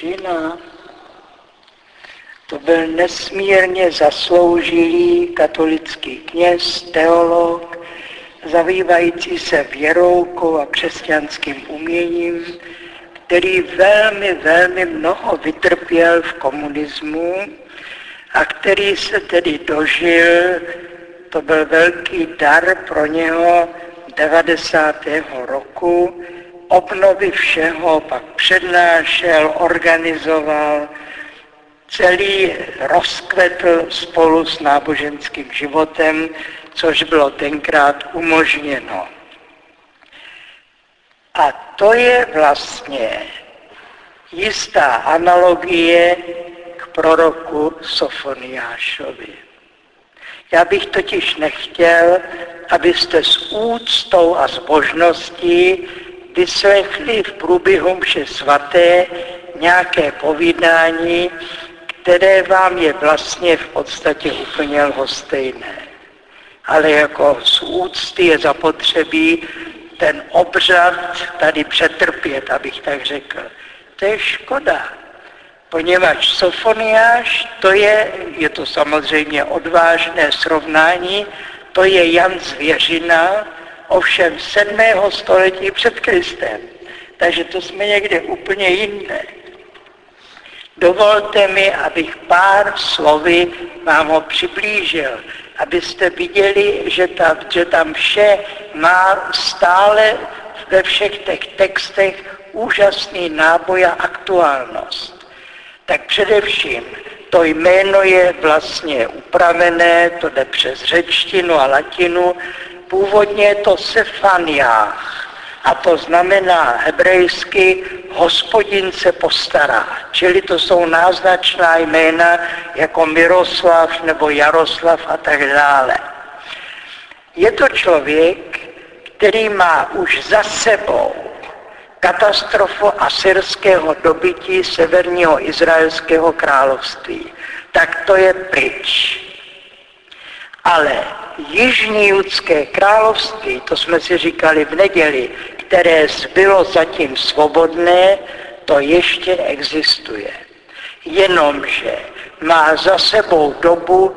Zvěřina. To byl nesmírně zasloužilý katolický kněz, teolog, zabývající se věroukou a křesťanským uměním, který velmi, velmi mnoho vytrpěl v komunismu a který se tedy dožil, to byl velký dar pro něho 90. roku, obnovy všeho, pak přednášel, organizoval, celý rozkvetl spolu s náboženským životem, což bylo tenkrát umožněno. A to je vlastně jistá analogie k proroku Sofoniášovi. Já bych totiž nechtěl, abyste s úctou a zbožností vyslechli v průběhu mše svaté nějaké povídání, které vám je vlastně v podstatě úplně lhostejné. Ale jako z úcty je zapotřebí ten obřad tady přetrpět, abych tak řekl. To je škoda, poněvadž Sofoniáš, je to samozřejmě odvážné srovnání, to je Jan Zvěřina, ovšem 7. století před Kristem. Takže to jsme někde úplně jinde. Dovolte mi, abych pár slovy vám ho přiblížil, abyste viděli, že tam vše má stále ve všech těch textech úžasný náboj a aktuálnost. Tak především to jméno je vlastně upravené, to jde přes řečtinu a latinu, původně je to Sefaniách. A to znamená hebrejsky Hospodin se postará. Čili to jsou náznačná jména jako Miroslav nebo Jaroslav a tak dále. Je to člověk, který má už za sebou katastrofu asyrského dobytí severního izraelského království. Tak to je pryč. Ale jižní judské království, to jsme si říkali v neděli, které bylo zatím svobodné, to ještě existuje. Jenomže má za sebou dobu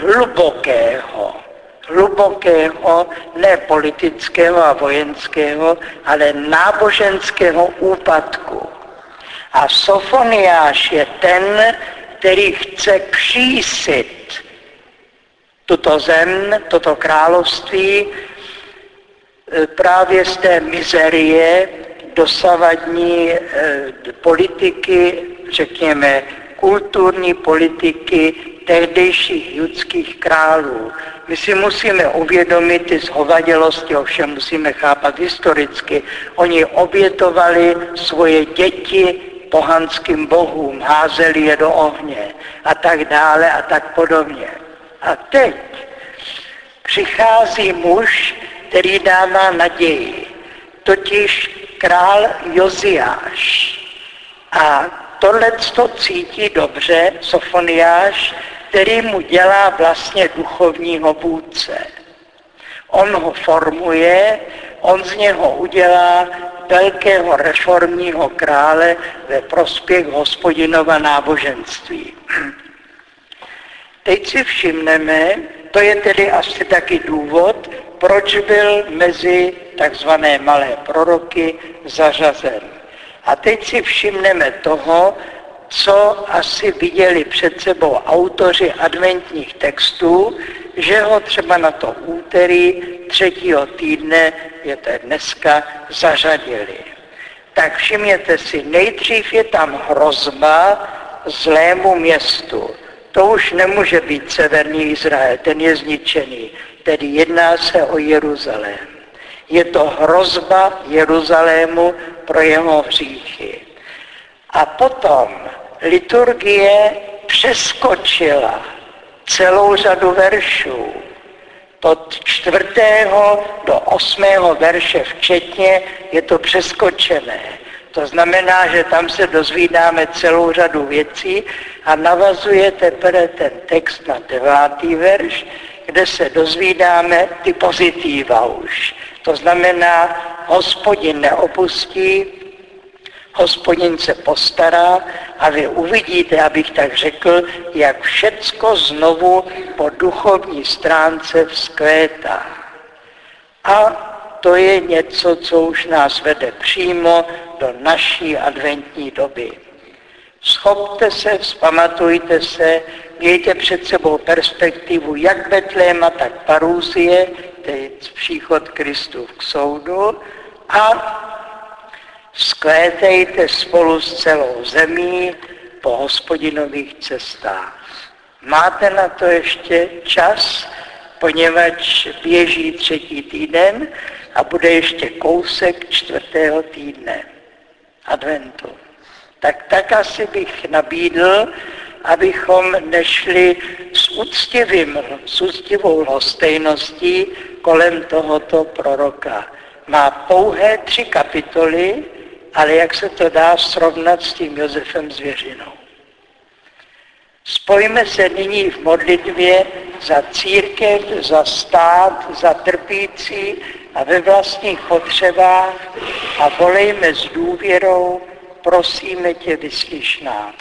hlubokého, ne politického a vojenského, ale náboženského úpadku. A Sofoniáš je ten, který chce křísit tuto zem, toto království právě z té mizerie dosavadní politiky, řekněme kulturní politiky tehdejších judských králů. My si musíme uvědomit ty zhovadělosti, ovšem musíme chápat historicky. Oni obětovali svoje děti pohanským bohům, házeli je do ohně a tak dále a tak podobně. A teď přichází muž, který dává naději, totiž král Joziáš. A tohleto cítí dobře Sofoniáš, který mu dělá vlastně duchovního vůdce. On ho formuje, on z něho udělá velkého reformního krále ve prospěch Hospodinova náboženství. Teď si všimneme, to je tedy asi taky důvod, proč byl mezi takzvané malé proroky zařazen. A teď si všimneme toho, co asi viděli před sebou autoři adventních textů, že ho třeba na to úterý 3. týdne, je to dneska, zařadili. Tak všimněte si, nejdřív je tam hrozba zlému městu. To už nemůže být severní Izrael, ten je zničený, tedy jedná se o Jeruzalém. Je to hrozba Jeruzalému pro jeho hříchy. A potom liturgie přeskočila celou řadu veršů. Od 4. do 8. verše včetně je to přeskočené. To znamená, že tam se dozvídáme celou řadu věcí a navazuje teprve ten text na 9. verš, kde se dozvídáme ty pozitiva už. To znamená, Hospodin neopustí, Hospodin se postará a vy uvidíte, abych tak řekl, jak všecko znovu po duchovní stránce vzkvétá. A to je něco, co už nás vede přímo do naší adventní doby. Schopte se, vzpamatujte se, mějte před sebou perspektivu jak Betléma, tak Parouzie, tedy příchod Kristův k soudu, a vzkvétejte spolu s celou zemí po Hospodinových cestách. Máte na to ještě čas, poněvadž běží 3. týden a bude ještě kousek 4. týdne adventu. Tak asi bych nabídl, abychom nešli s úctivou lhostejností kolem tohoto proroka. Má pouhé 3 kapitoly, ale jak se to dá srovnat s tím Josefem Zvěřinou. Spojme se nyní v modlitbě za církev, za stát, za trpící a ve vlastních potřebách a volejme s důvěrou, prosíme tě, vyslyš nás.